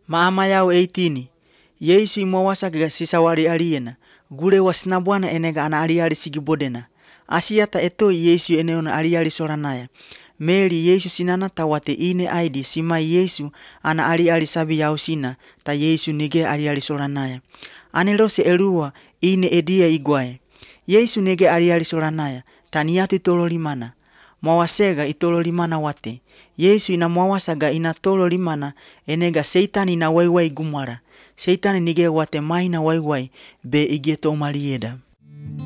Maama yao 18. Yesu imwawasaga sisawari aliena. Gule wasina Bwana enega ana aliali sigibodena. Asiata etoi Yesu eneona aliali soranaya. Meli Yesu sinana tawate ine aidi sima Yesu ana aliali sabi yao sina ta Yesu nige aliali soranaya. Anelose elua ine edia igwae. Yesu nige aliali soranaya taniatu itololimana. Mwawasega itololimana wate. Yesu ina mwawasaga ina tololimana enega seitani na waiwai gumara. Seitani nige wate maina waiwai be igeto malieda.